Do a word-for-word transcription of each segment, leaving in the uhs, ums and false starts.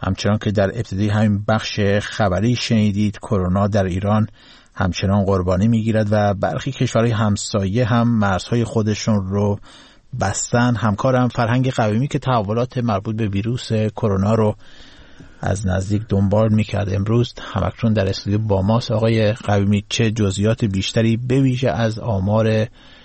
همچنان که در ابتدای همین بخش خبری شنیدید، کرونا در ایران همچنان قربانی میگیرد و برخی کشورهای همسایه هم مرزهای خودشون رو بستن. همکارم فرهنگ قویمی که تحولات مربوط به ویروس کرونا رو از نزدیک دنبال میکرد امروز همکنون در استودیو با ماست. آقای قویمی، چه جزئیات بیشتری به ویژه از آمار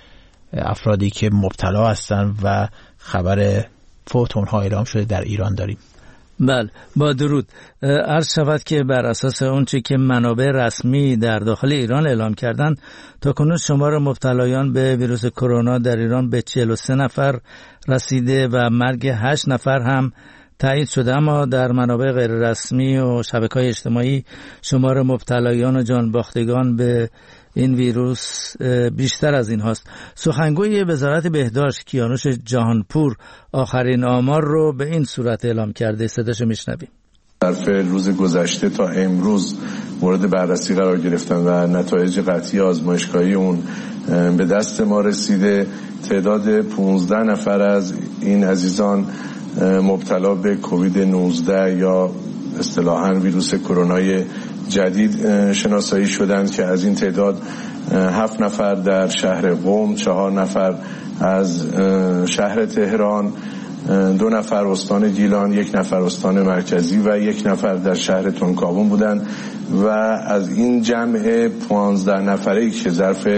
افرادی که مبتلا هستن و خبر فوت اونها اعلام شده در ایران داریم؟ بله، با درود. عرض شود که بر اساس اونچه که منابع رسمی در داخل ایران اعلام کردند، تا کنون شمار مبتلایان به ویروس کرونا در ایران به چهل و سه نفر رسیده و مرگ هشت نفر هم تایید شده. اما در منابع غیر رسمی و شبکه‌های اجتماعی شمار مبتلایان و جانباختگان به این ویروس بیشتر از این هاست. سخنگوی وزارت بهداشت کیانوش جهانپور آخرین آمار رو به این صورت اعلام کرده. صداشو میشنویم. ظرف روز گذشته تا امروز مورد بررسی قرار گرفتن و نتایج قطعی آزمایشگاهی اون به دست ما رسیده. تعداد پانزده نفر از این عزیزان مبتلا به کووید نوزده یا اصطلاحاً ویروس کرونای جدید شناسایی شدند که از این تعداد هفت نفر در شهر قم، چهار نفر از شهر تهران، دو نفر استان گیلان، یک نفر استان مرکزی و یک نفر در شهر تونکابون بودند و از این جمع پانزده نفری که ظرف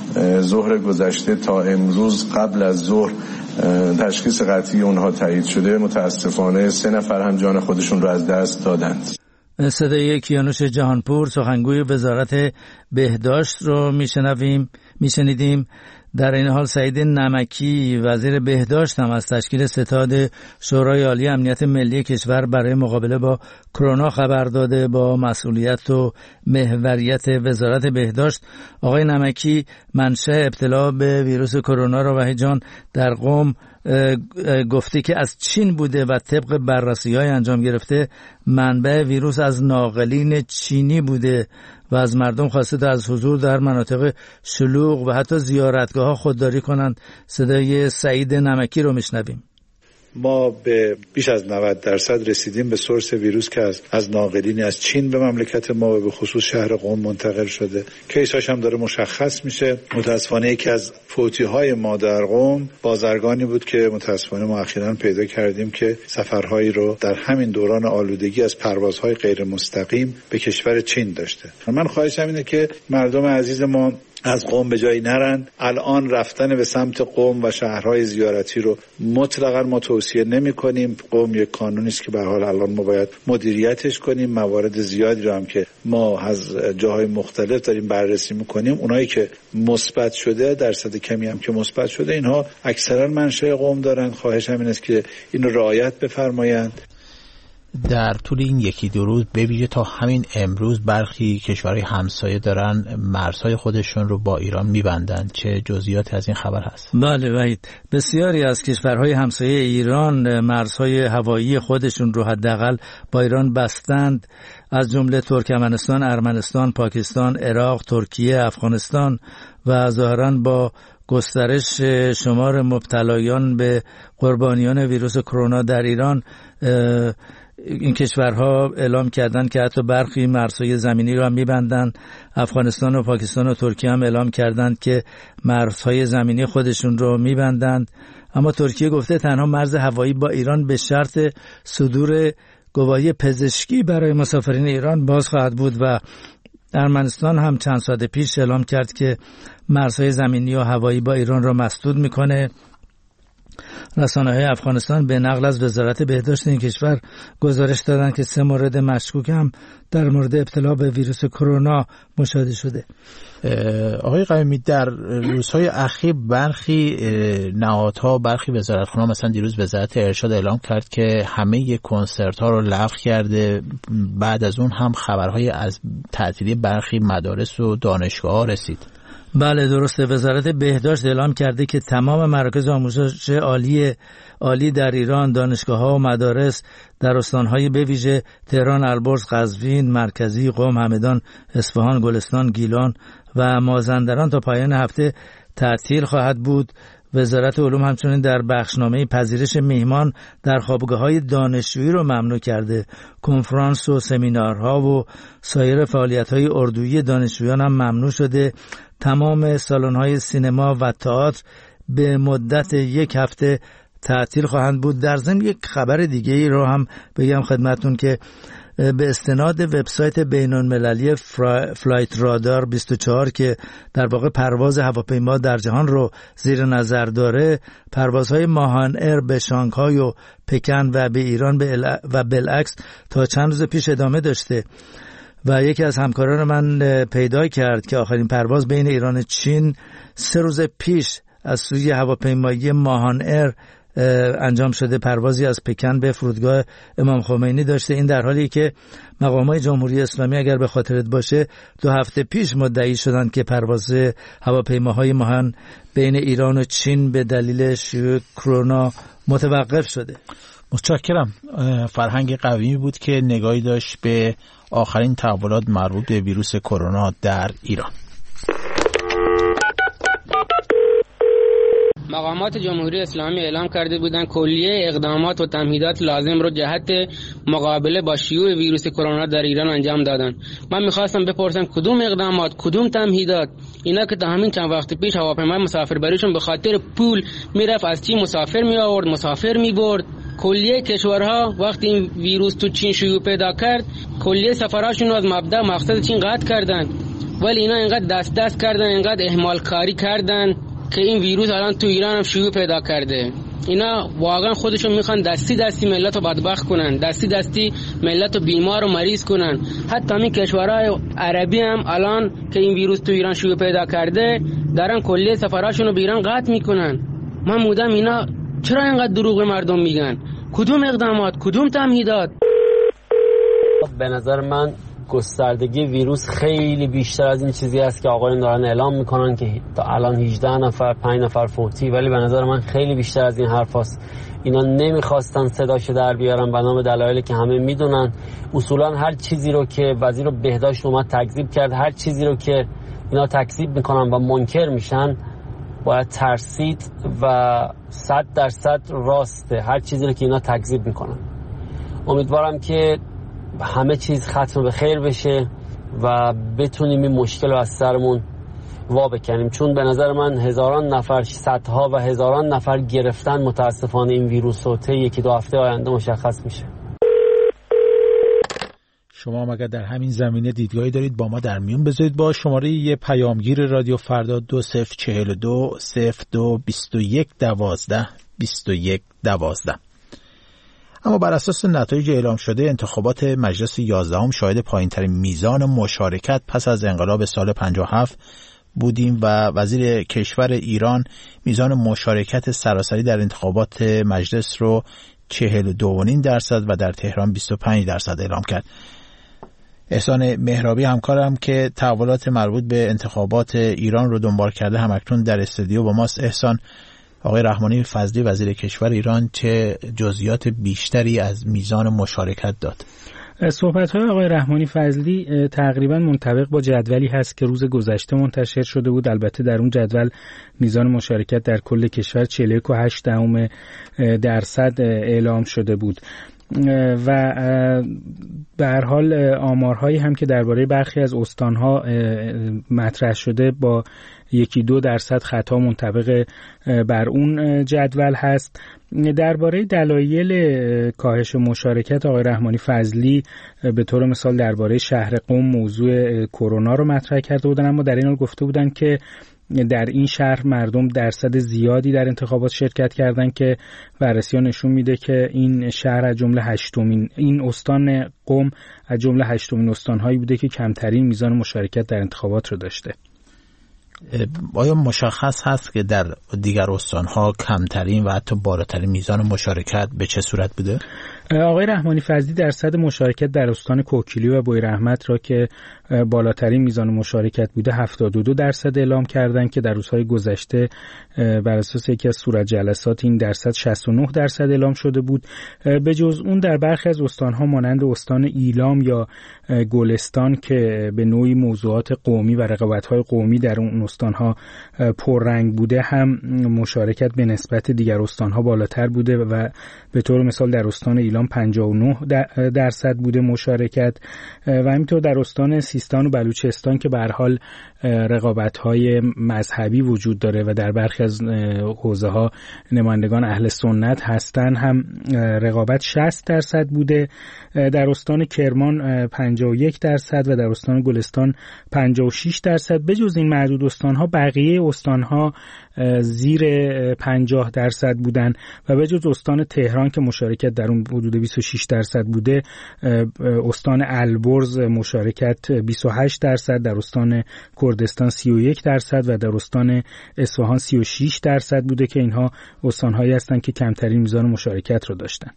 ظهر گذشته تا امروز قبل از ظهر تشخیص قطعی اونها تایید شده، متاسفانه سه نفر هم جان خودشون رو از دست دادند. صدای کیانوش جهانپور سخنگوی وزارت بهداشت رو میشنویم میشنیدیم. در این حال سعید نمکی وزیر بهداشت هم از تشکیل ستاد شورای عالی امنیت ملی کشور برای مقابله با کرونا خبر داده. با مسئولیت و محوریت وزارت بهداشت، آقای نمکی منشأ ابتلا به ویروس کرونا را وحید جان در قم گفته که از چین بوده و طبق بررسی‌های انجام گرفته منبع ویروس از ناقلین چینی بوده و از مردم خواسته تا از حضور در مناطق شلوغ و حتی زیارتگاه‌ها خودداری کنند. صدای سعید نمکی رو میشنویم. ما به بیش از نود درصد رسیدیم به سورس ویروس که از از ناقلینی از چین به مملکت ما و به خصوص شهر قم منتقل شده. کیساش هم داره مشخص میشه. متاسفانه یکی از فوتی‌های ما در قم بازرگانی بود که متاسفانه ما اخیراً پیدا کردیم که سفرهایی رو در همین دوران آلودگی از پروازهای غیر مستقیم به کشور چین داشته. من خواهشم اینه که مردم عزیز ما از قم به جایی نرن. الان رفتن به سمت قم و شهرهای زیارتی رو مطلقاً ما توصیه نمی کنیم. قم یک کانونی است که به هر حال الان ما باید مدیریتش کنیم. موارد زیادی رو هم که ما از جاهای مختلف داریم بررسی میکنیم، اونایی که مثبت شده، درصد کمی هم که مثبت شده، اینها اکثرا منشأ قم دارن. خواهش همین است که اینو رعایت بفرمایند. در طول این یکی دو روز به ویژه تا همین امروز برخی کشورهای همسایه دارن مرزهای خودشون رو با ایران میبندن. چه جزئیاتی از این خبر هست؟ بله وحید، بسیاری از کشورهای همسایه ایران مرزهای هوایی خودشون رو حداقل با ایران بستند، از جمله ترکمنستان، ارمنستان، پاکستان، عراق، ترکیه، افغانستان و ظاهراً با گسترش شمار مبتلایان به قربانیان ویروس کرونا در ایران، این کشورها اعلام کردند که حتی برخی مرزهای زمینی رو هم می‌بندن. افغانستان و پاکستان و ترکیه هم اعلام کردند که مرزهای زمینی خودشون رو می‌بندند. اما ترکیه گفته تنها مرز هوایی با ایران به شرط صدور گواهی پزشکی برای مسافرین ایران باز خواهد بود و ارمنستان هم چند ساعت پیش اعلام کرد که مرزهای زمینی و هوایی با ایران را مسدود می‌کنه. رسانه‌های افغانستان به نقل از وزارت بهداشت این کشور گزارش دادند که سه مورد مشکوک هم در مورد ابتلا به ویروس کرونا مشاهده شده. آقای قویمی، در روزهای اخیر برخی نهادها، برخی وزارتخانه‌ها، مثلا دیروز وزارت ارشاد اعلام کرد که همه کنسرت‌ها رو لغو کرده. بعد از اون هم خبرهای از تعطیلی برخی مدارس و دانشگاه‌ها رسید. بله درسته. وزارت بهداشت اعلام کرده که تمام مراکز آموزش عالی عالی در ایران، دانشگاه‌ها و مدارس در استان‌های به ویژه تهران، البرز، قزوین، مرکزی، قم، همدان، اصفهان، گلستان، گیلان و مازندران تا پایان هفته تعطیل خواهد بود وزارت علوم همچنین در بخشنامه پذیرش میهمان در خوابگاه‌های دانشجویی رو ممنوع کرده. کنفرانس و سمینارها و سایر فعالیت‌های اردویی دانشجویان هم ممنوع شده. تمام سالن‌های سینما و تئاتر به مدت یک هفته تعطیل خواهند بود. در ضمن یک خبر دیگه ای رو هم بگم خدمتون که به استناد وبسایت بین‌المللی فلایت رادار بیست و چهار که در واقع پرواز هواپیما در جهان رو زیر نظر داره، پروازهای ماهان ایر به شانگهای و پکن و به ایران و بالعکس تا چند روز پیش ادامه داشته و یکی از همکاران من پیدا کرد که آخرین پرواز بین ایران و چین سه روز پیش از سوی هواپیمایی ماهان ایر انجام شده. پروازی از پکن به فرودگاه امام خمینی داشته. این در حالی که مقامات جمهوری اسلامی اگر به خاطرت باشه دو هفته پیش مدعی شدند که پرواز هواپیماهای ماهان بین ایران و چین به دلیل شیوع کرونا متوقف شده. متشکرم. فرهنگ قویمی بود که نگاهی داشت به آخرین تحولات مربوط به ویروس کرونا در ایران. مقامات جمهوری اسلامی اعلام کرده بودند کلیه اقدامات و تمهیدات لازم رو جهت مقابله با شیوع ویروس کرونا در ایران انجام دادن. من میخواستم بپرسم کدوم اقدامات، کدوم تمهیدات؟ اینا که تا همین چند وقت پیش هواپیمای مسافربریشون به خاطر پول میرفت از چین مسافر می آورد، مسافر می برد. کلیه کشورها وقتی این ویروس تو چین شیوع پیدا کرد کلیه سفراشون رو از مبدا مقصد چین قطع کردن، ولی اینا اینقدر دست دست کردن، اینقدر اهمال کاری کردن که این ویروس الان تو ایران هم شیوع پیدا کرده. اینا واقعا خودشون میخوان دستی دستی ملت رو بدبخت کنن، دستی دستی ملت رو بیمار و مریض کنن. حتی همین کشورهای عربی هم الان که این ویروس تو ایران شیوع پیدا کرده دارن کلیه سفراشون رو به ایران قطع میکنن. من مودم اینا چرا اینقدر دروغ به مردم میگن؟ کدوم اقدامات، کدوم تمهیدات؟ به نظر من گستردگی ویروس خیلی بیشتر از این چیزی است که آقایون دارن اعلام میکنن که تا الان هجده نفر پنج نفر فوتی، ولی به نظر من خیلی بیشتر از این حرف هست. اینا نمیخواستن صداشو در بیارن به نام دلایلی که همه میدونن. اصولا هر چیزی رو که وزیر بهداشت اومد تکذیب کرد، هر چیزی رو که اینا تکذیب میکنن و منکر میشن باید ترسید و صد درصد راسته هر چیزی رو که اینا تکذیب میکنن. امیدوارم که همه چیز ختم به خیر بشه و بتونیم این مشکل رو از سرمون وا بکنیم، چون به نظر من هزاران نفر، صدها و هزاران نفر گرفتن متاسفانه این ویروس و طی یکی دو هفته آینده مشخص میشه. شما هم اگر در همین زمینه دیدگاهی دارید با ما در میون بذارید. با شماره یه پیامگیر رادیو فردا دو صفر چهل و دو صفر دو بیست و یک دوازده بیست و یک دوازده. اما بر اساس نتایج اعلام شده انتخابات مجلس یازدهم شاهد پایین‌ترین میزان مشارکت پس از انقلاب سال پنجاه و هفت بودیم و وزیر کشور ایران میزان مشارکت سراسری در انتخابات مجلس رو چهل و دو و نیم درصد و در تهران بیست و پنج درصد اعلام کرد. احسان مهرابی همکارم که تحولات مربوط به انتخابات ایران رو دنبال کرده همکنون در استودیو با ماست. احسان، آقای رحمانی فضلی وزیر کشور ایران چه جزئیات بیشتری از میزان مشارکت داد؟ صحبت‌های آقای رحمانی فضلی تقریبا منطبق با جدولی هست که روز گذشته منتشر شده بود. البته در اون جدول میزان مشارکت در کل کشور چهل و یک و هشت دهم درصد اعلام شده بود و به هر حال آمارهایی هم که درباره برخی از استانها مطرح شده با یکی دو درصد خطا منطبق بر اون جدول هست. درباره دلایل کاهش مشارکت آقای رحمانی فضلی به طور مثال درباره شهر قم موضوع کرونا رو مطرح کرده بودن، اما در این حال گفته بودن که در این شهر مردم درصد زیادی در انتخابات شرکت کردن که بررسی‌ها نشون میده که این شهر از جمله هشتمین این استان قم از جمله هشتمین استان‌هایی بوده که کمترین میزان مشارکت در انتخابات رو داشته. آیا مشخص هست که در دیگر استان‌ها کمترین و حتی بالاترین میزان مشارکت به چه صورت بوده؟ آقای رحمانی فضلی درصد مشارکت در استان کوکیلی و بویراحمد را که بالاترین میزان مشارکت بوده هفتاد و دو درصد اعلام کردند که در روزهای گذشته بر اساس یکی از صورت جلسات این درصد شصت و نه درصد اعلام شده بود. به جز اون در برخی از استانها مانند استان ایلام یا گلستان که به نوعی موضوعات قومی و رقابت‌های قومی در اون استانها پررنگ بوده هم مشارکت به نسبت دیگر استانها بالاتر بوده و به طور مثال در استان ایلام پنجاه و نه درصد بوده مشارکت و همینطور در استان سیستان و بلوچستان که به هر حال رقابت‌های مذهبی وجود داره و در برخی از حوزه‌ها نمایندگان اهل سنت هستن هم رقابت شصت درصد بوده. در استان کرمان پنجاه و یک درصد و در استان گلستان پنجاه و شش درصد. به جز این معدود استان‌ها بقیه استان‌ها زیر پنجاه درصد بودن و به جز استان تهران که مشارکت در اون حدود بیست و شش درصد بوده، استان البرز مشارکت بیست و هشت درصد، در استان کردستان سی و یک درصد و در استان اصفهان سی و شش درصد بوده که اینها استان‌هایی هستند که کمترین میزان مشارکت رو داشتن.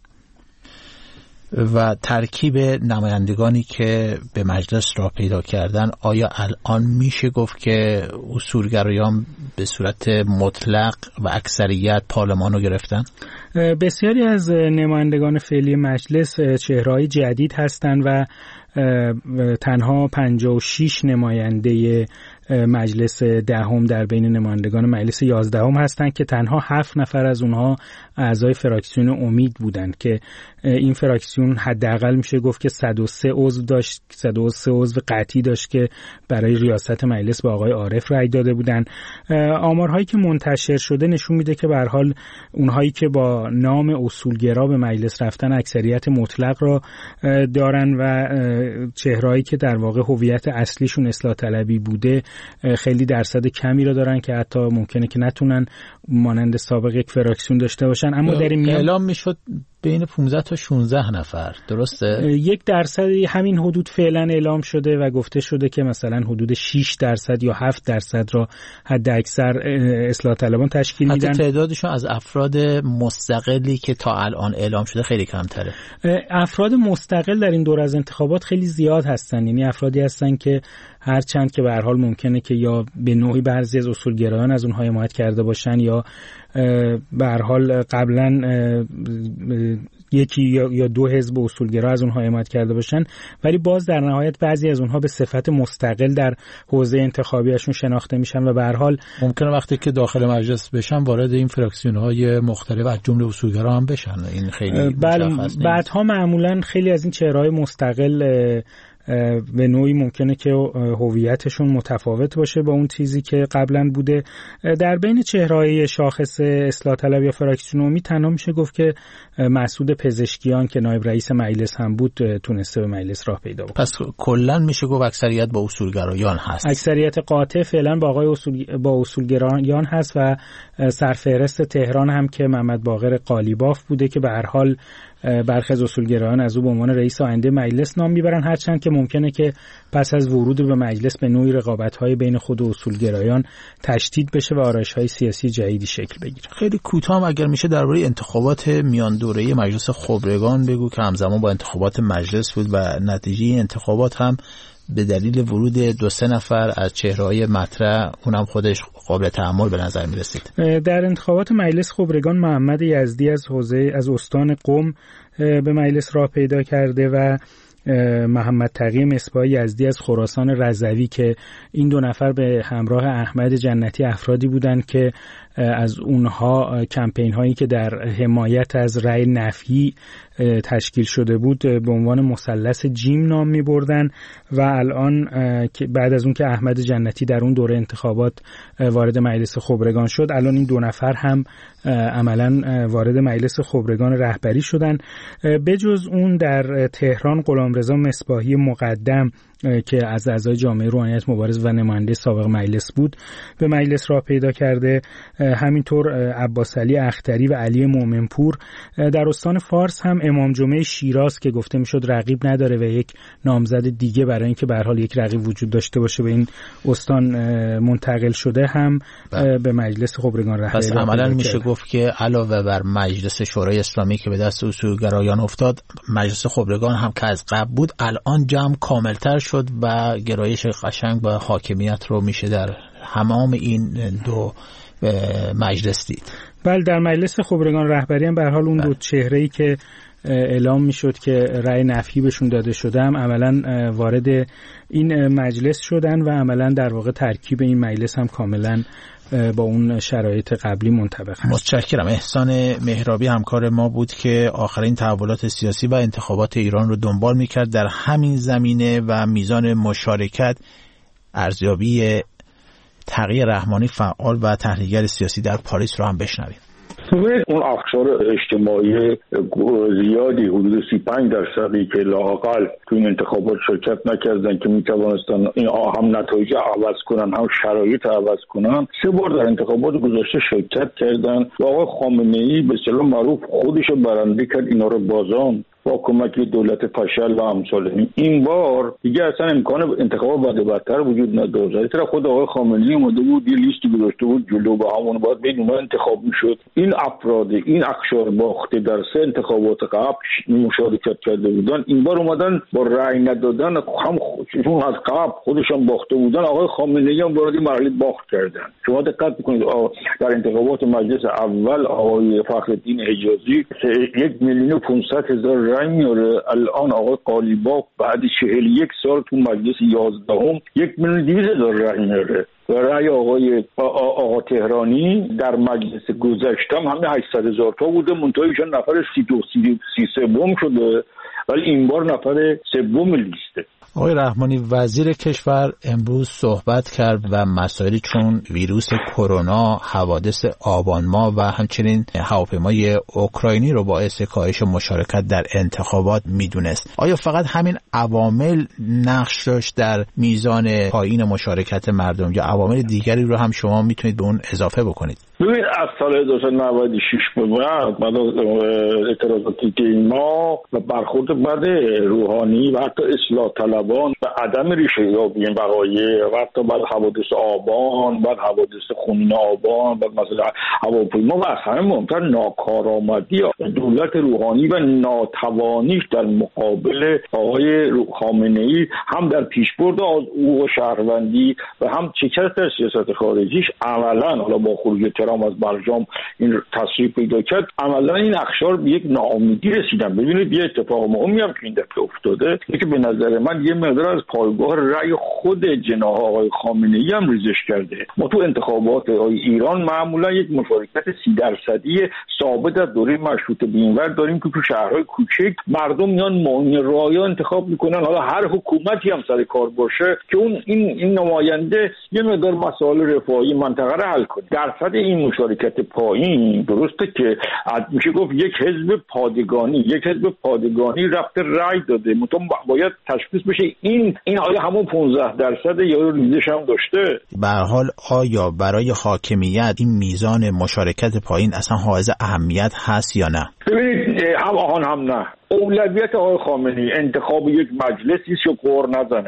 و ترکیب نمایندگانی که به مجلس راه پیدا کردن، آیا الان میشه گفت که اصولگرایان به صورت مطلق و اکثریت پارلمان رو گرفتن؟ بسیاری از نمایندگان فعلی مجلس چهره‌های جدید هستند و تنها پنجاه و شش نماینده مجلس دهم در بین نمایندگان مجلس یازدهم هستند که تنها هفت نفر از اونها اعضای فراکسیون امید بودند که این فراکسیون حداقل میشه گفت که صد و سه عضو داشت، صد و سه عضو قطعی داشت که برای ریاست مجلس به آقای عارف رأی داده بودند. آمارهایی که منتشر شده نشون میده که به هر حال اونهایی که با نام اصولگرا به مجلس رفتن اکثریت مطلق را دارن و چهرهایی که در واقع هویت اصلیشون اصلاح طلبی بوده خیلی درصد کمی را دارن که حتی ممکنه که نتونن مانند سابق یک فراکسیون داشته باشن. اما در این میان اعلام میشد بین پانزده تا شانزده نفر، درسته؟ یک درصد همین حدود فعلا اعلام شده و گفته شده که مثلا حدود شش درصد یا هفت درصد را حد اکثر اصلاح طلبان تشکیل میدن. حتی تعدادشون از افراد مستقلی که تا الان اعلام شده خیلی کمتره. افراد مستقل در این دور از انتخابات خیلی زیاد هستن، یعنی افرادی هستن که هرچند که به هر حال ممکنه که یا به نوعی بعضی از اصولگرایان از اونها حمایت کرده باشن یا به هر حال قبلا یکی یا دو حزب اصولگرا از اونها حمایت کرده باشن، ولی باز در نهایت بعضی از اونها به صفت مستقل در حوزه انتخابیشون شناخته میشن و به هر حال ممکنه وقتی که داخل مجلس بشن وارد این فراکسیون‌های مختلف از جمله اصولگرا هم بشن. این خیلی مشخص. بعدها معمولا خیلی از این چهره‌های مستقل به نوعی ممکنه که هویتشون متفاوت باشه با اون چیزی که قبلا بوده. در بین چهره‌های شاخص اصلاح طلب یا فراکسیون امید تنها میشه گفت که مسعود پزشکیان که نایب رئیس مجلس هم بود تونسته به مجلس راه پیدا بکنه. پس کلا میشه گفت اکثریت با اصولگرایان هست. اکثریت قاطع فعلا با آقای اصول با اصولگرایان هست و سرفهرست تهران هم که محمد باقر قالیباف بوده که به هر حال برخی از اصولگرایان از او به عنوان رئیس آینده مجلس نام میبرن، هرچند که ممکنه که پس از ورود به مجلس به نوعی رقابت‌های بین خود اصولگرایان تشدید بشه و آرایش‌های سیاسی جدیدی شکل بگیره. خیلی کوتاه اگر میشه درباره انتخابات میان دوره‌ای مجلس خبرگان بگو که همزمان با انتخابات مجلس بود و نتیجه انتخابات هم به دلیل ورود دو سه نفر از چهره‌های مطرح اونم خودش قابل تأمل به نظر می رسید. در انتخابات مجلس خبرگان محمد یزدی از حوزه از استان قم به مجلس راه پیدا کرده و محمد تقی مصباح یزدی از خراسان رضوی که این دو نفر به همراه احمد جنتی افرادی بودند که از اونها کمپین هایی که در حمایت از رأی نفی تشکیل شده بود به عنوان مثلث جیم نام می بردن و الان بعد از اون که احمد جنتی در اون دوره انتخابات وارد مجلس خبرگان شد، الان این دو نفر هم عملاً وارد مجلس خبرگان رهبری شدن. بجز اون در تهران غلامرضا مصباحی مقدم که از اعضای جامعه روحانیت مبارز و نماینده سابق مجلس بود به مجلس راه پیدا کرده. همینطور عباس علی اختری و علی مومنپور. در استان فارس هم امام جمعه شیراز که گفته میشد رقیب نداره و یک نامزد دیگه برای اینکه به هر حال یک رقیب وجود داشته باشه به این استان منتقل شده هم بله. به مجلس خبرگان رهبری. پس عملاً میشه گفت که علاوه بر مجلس شورای اسلامی که به دست اصولگرایان افتاد، مجلس خبرگان هم که از قبل بود الان جمع کاملتر شد و گرایش قشنگ و حاکمیت رو میشه در همام این دو مجلس دید. بله، در مجلس خبرگان رهبری هم به هر حال اون دو چهره‌ای که اعلام میشد که رأی نفی بهشون داده شده هم عملاً وارد این مجلس شدن و عملاً در واقع ترکیب این مجلس هم کاملاً با اون شرایط قبلی منطبق هست. متشکرم. احسان مهرابی همکار ما بود که آخرین تحولات سیاسی و انتخابات ایران رو دنبال میکرد. در همین زمینه و میزان مشارکت، ارزیابی تقی رحمانی فعال و تحلیلگر سیاسی در پاریس رو هم بشنویم. اون اقشار اجتماعی زیادی حدود سی و پنج درصدی که لااقل تو این انتخابات شرکت نکردن که میتوانستن این هم نتایج عوض کنن هم شرایط عوض کنن، سه بار در انتخابات گذشته شرکت کردن و آقای خامنه‌ای به اصطلاح معروف خودش برنده کرد اینا رو بازان با کمک دولت فشل و امثال. این بار دیگه اصلا امکان انتخاب بعد بدتر وجود نداشت. از طرف خود آقای خامنه‌ای اومده بود یه لیستی گذاشته بود جلو و همون باید بدون انتخاب میشد. این افراد این اقشار باخته در سه انتخابات قبل مشارکت کرده بودن، این بار اومدن با رأی ندادن هم خودشون از قبل خودشون باخته بودن، آقای خامنه‌ای هم وارد مرحله باخت کردن. شما دقت کنید در انتخابات مجلس اول آقای فخرالدین حجازی یک میلیون و پانصد هزار رای میاره، الان آقای قالیباف بعد چهل و یک سال تو مجلس یازدهم یک میلیون و دویست هزار رای میاره و رای آقای آقا تهرانی در مجلس گذشته هم همه هشتصد هزار تا بوده، منتهیشون نفر سی دو سی سوم شده ولی این بار نفر سوم لیسته. آقای رحمانی، وزیر کشور امروز صحبت کرد و مسائلی چون ویروس کرونا، حوادث آبان ماه و همچنین هواپیمای اوکراینی رو باعث کاهش مشارکت در انتخابات میدونست. آیا فقط همین عوامل نقش داشت در میزان پایین مشارکت مردم یا عوامل دیگری رو هم شما میتونید به اون اضافه بکنید؟ ببین از سال هزار و نهصد و نود و شش به بعد بعد اعتراضاتی که ما و برخورد بعد روحانی و حتی اصلاح طلبان و عدم ریشه یابی این وقایع و حتی بعد حوادث آبان، بعد حوادث خونین آبان، بعد مثلا هواپیما و از همه مهمتر ناکارآمدی دولت روحانی و ناتوانیش در مقابل آقای خامنه‌ای هم در پیشبرد حقوق شهروندی و هم شکست در سیاست خارجیش عملاً حالا با خروج ترامپ از برجام این تصریح پیدا کرد، عملا این اقشار به یک ناامیدی رسیدن. ببینید یه اتفاق مهمی هم که این دفعه افتاده که به نظر من یه مقدار از پایگاه رأی خود جناح آقای خامنه‌ای هم ریزش کرده. ما تو انتخابات ایران معمولا یک مشارکت سی درصدی ثابت از دوره مشروطه به اینور داریم که تو شهرهای کوچک مردم میان معین رأی انتخاب میکنن، حالا هر حکومتی هم سر کار باشه که اون این این نماینده یه مقدار مسائل رفاهی منطقه رو حل کنه. درصد این مشارکت پایین درسته که میشه گفت یک حزب پادگانی یک حزب پادگانی رفته رأی داده، مطمئن باید تشخیص بشه این این آیا همون پانزده درصد یا ریزش هم داشته. به هر حال آیا برای حاکمیت این میزان مشارکت پایین اصلا حائز اهمیت هست یا نه؟ ببینید هم آهان هم نه. اولویت آقای خامنه‌ای انتخاب یک مجلسی است که قور نزنه،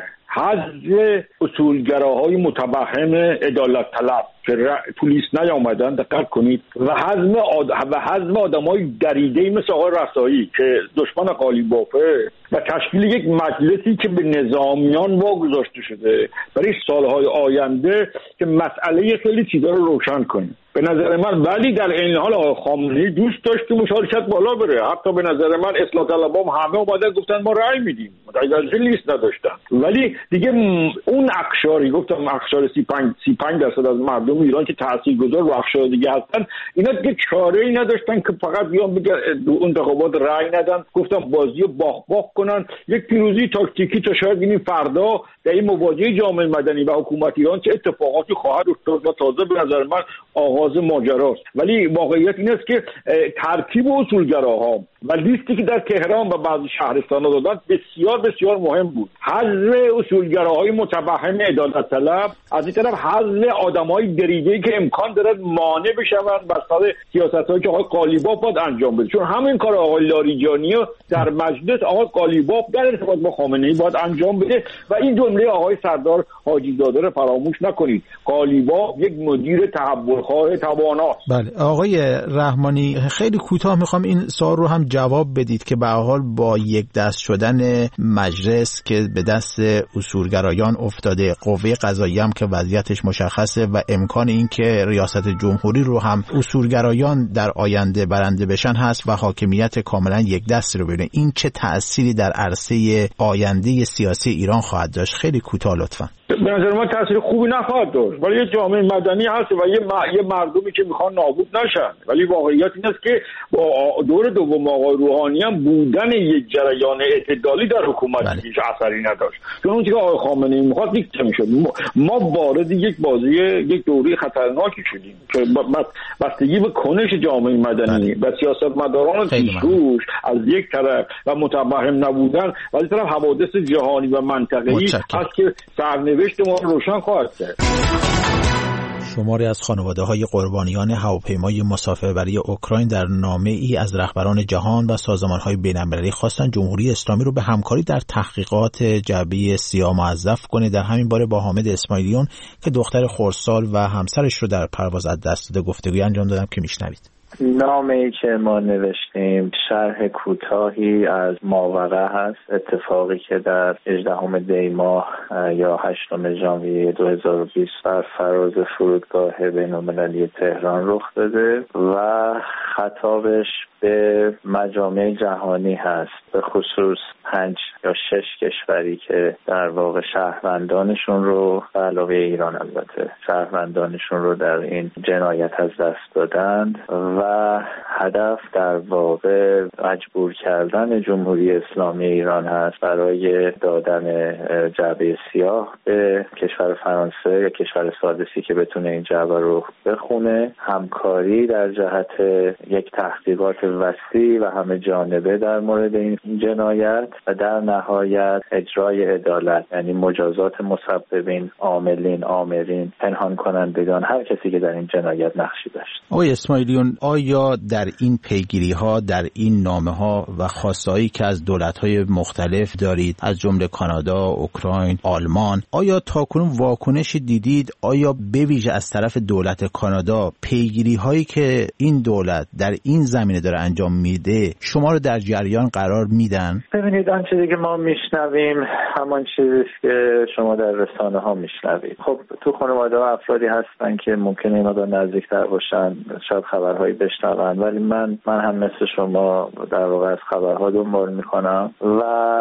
حذف اصولگراهای متوهم عدالت طلب که تو لیست نیامدن، دقت کنید، و حزم آد... و حزم آدمای دریده‌ای مثل آقای رسایی که دشمن قالیبافه و تشکیل یک مجلسی که به نظامیان واگذاشته شده برای سالهای آینده که مسئله خیلی چیزا رو روشن کنه. به نظر من ولی در این حال آقای خامنه‌ای دوست داشت که مشارکت بالا بره. حتی به نظر من اصلاح طلبام همه اومدن گفتن ما رأی میدیم، در لیست نداشتن، ولی دیگه اون اقشاری گفتم اقشار سی و پنج درصد از مردم ایران که تاثیرگذار و اقشار دیگه هستن، اینا دیگه چاره‌ای نداشتن که فقط بیان بگن انتخابات رأی ندن، گفتم بازیو باخ باخ کنن، یک پیروزی تاکتیکی تا شاید ببینیم فردا در این مواجهه جامعه مدنی و حکومت ایران چه اتفاقاتی خواهد افتاد و تازه به نظر من آغاز ماجراست. ولی واقعیت این است که ترکیب اصولگراها و لیستی که در تهران و بعضی شهرستان‌ها دادن بسیار بسیار مهم بود. حذف اصولگراهای متوهم عدالت طلب، از این طرف حذف آدمای دریده‌ای که امکان دارد مانع بشوند بر سر سیاست‌هایی که آقای قالیباف باید انجام بده، چون همین کار آقای لاریجانی در مجلس آقای قالیباف در ارتباط با خامنه‌ای باید انجام بده. و این جمله آقای سردار حاجی زاده رو فراموش نکنید، قالیباف یک مدیر تحول‌خواه تواناست. بله آقای رحمانی، خیلی کوتاه میخوام این سوال رو هم جواب بدید که به هر حال با یک دست شدن مجلس که به دست اصولگرایان افتاده، قوه قضاییه هم که وضعیتش مشخصه و امکان این که ریاست جمهوری رو هم اصولگرایان در آینده برنده بشن هست و حاکمیت کاملا یک دست رو ببینه، این چه تأثیری در عرصه آینده سیاسی ایران خواهد داشت؟ خیلی کوتاه لطفا. به نظر من تاثیر خوبی نخواهد داشت، ولی یه جامعه مدنی هست و یه, م... یه مردمی که میخوان نابود نشن، ولی واقعیت این است که با دور دوم آقای روحانی هم بودن یک جریان اعتدالی در حکومت هیچ اثری نداشت، چون اون چیزی که آقای خامنه‌ای میخواد نیست میشد. ما وارد یک بازی یک دوره خطرناکی شدیم که بستگی به کنش جامعه مدنی و سیاستمداران پیشروش از یک طرف و متوهم نبودن و از یک طرف حوادث جهانی و منطقه‌ای هست که سرنوشت ما روشن خواهد کرد. شماری از خانواده‌های قربانیان هواپیمای مسافربری اوکراین در نامه‌ای از رهبران جهان و سازمان‌های بین‌المللی خواستند جمهوری اسلامی رو به همکاری در تحقیقات جعبه سیاه موظف کنه. در همین باره با حامد اسماعیلیون که دختر خردسال و همسرش رو در پرواز از دست داده گفتگوی انجام دادم که میشنوید. نامه‌ای که ما نوشتیم شرح کوتاهی از ماوقع هست، اتفاقی که در هجدهم دی ماه یا هشتم ژانویه دو هزار و بیست در فراز فرودگاه بین‌المللی تهران رخ داده و خطابش به مجامع جهانی هست، به خصوص پنج یا شش کشوری که در واقع شهروندانشون رو به علاوه ایران البته شهروندانشون رو در این جنایت از دست دادند و هدف در واقع مجبور کردن جمهوری اسلامی ایران هست برای دادن جعبه سیاه به کشور فرانسه یا کشور سادسی که بتونه این جعبه رو بخونه، همکاری در جهت یک تحقیقات وسیع و همه جانبه در مورد این جنایت و در نهایت اجرای عدالت، یعنی مجازات مسببین، عاملین، آمرین، پنهان کنندگان، هر کسی که در این جنایت نقشی داشت. آقای اسماعیلیون، آیا در این پیگیری ها، در این نامه ها و خواستهایی که از دولت های مختلف دارید از جمله کانادا، اوکراین، آلمان، آیا تاکنون واکنشی دیدید؟ آیا به ویژه از طرف دولت کانادا پیگیری هایی که این دولت در این زمینه داره انجام میده شما رو در جریان قرار میدن؟ ببینید آن چیزی که ما میشنویم همان چیزی که شما در رسانه ها میشنوید. خب تو خانواده ها افرادی هستن که ممکنه اینا با نزدیکتر باشن، شاید خبرهایی بشنون، ولی من من هم مثل شما در واقع از خبرها دنبال میکنم و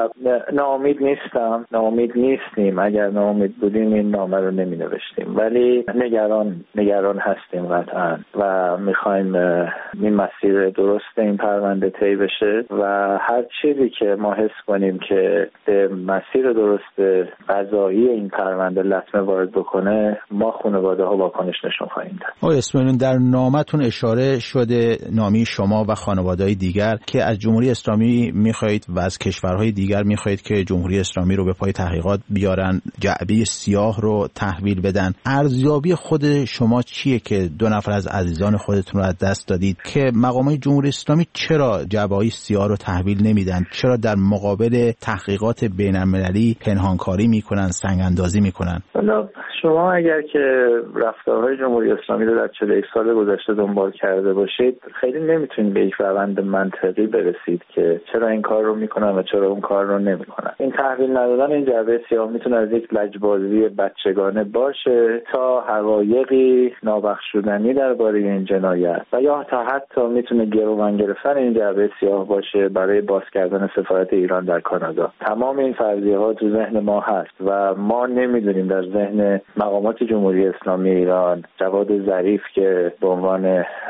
ناامید نیستم، ناامید نیستیم. اگر ناامید بودیم این نامه رو نمی نوشتیم، ولی نگران نگران هستیم قطعا و میخوایم این مسیر درست این پرونده طی بشه و هر چیزی که ما حس کنیم که به مسیر درست قضایی این پرونده لطمه وارد بکنه، ما خانواده ها واکنش نشون خواهیم داد. آقای اسماعیلیون، در نامتون اشاره شده، نامی شما و خانواده‌های دیگر، که از جمهوری اسلامی میخواهید و از کشورهای دیگر میخواهید که جمهوری اسلامی رو به پای تحقیقات بیارن، جعبه سیاه رو تحویل بدن. ارزیابی خود شما چیه که دو نفر از عزیزان خودتون رو از دست دادید که مقامات جمهوری اسلامی چرا جعبه‌های سیاه رو تحویل نمیدن؟ چرا در مقابل تحقیقات بین‌المللی پنهانکاری میکنن، سنگ اندازی میکنن؟ حالا شما اگر که رفتارهای جمهوری اسلامی رو در چهل و یک سال گذشته دنبال کرده باشید، خیلی نمیتونید به یک روند منطقی برسید که چرا این کار رو میکنن و چرا اون کار رو نمیکنن. این تحویل ندادن این جعبه سیاه میتونه از یک لجبازی بچگانه باشه تا حقایقی نابخشودنی درباره این جنایت و یا تا حتی میتونه گروگان گرفتن این جعبه سیاه باشه برای باز کردن سفارت ایران در کانادا. تمام این فرضیه ها تو ذهن ما هست و ما نمیدونیم در ذهن مقامات جمهوری اسلامی ایران جواد ظریف که به عنوان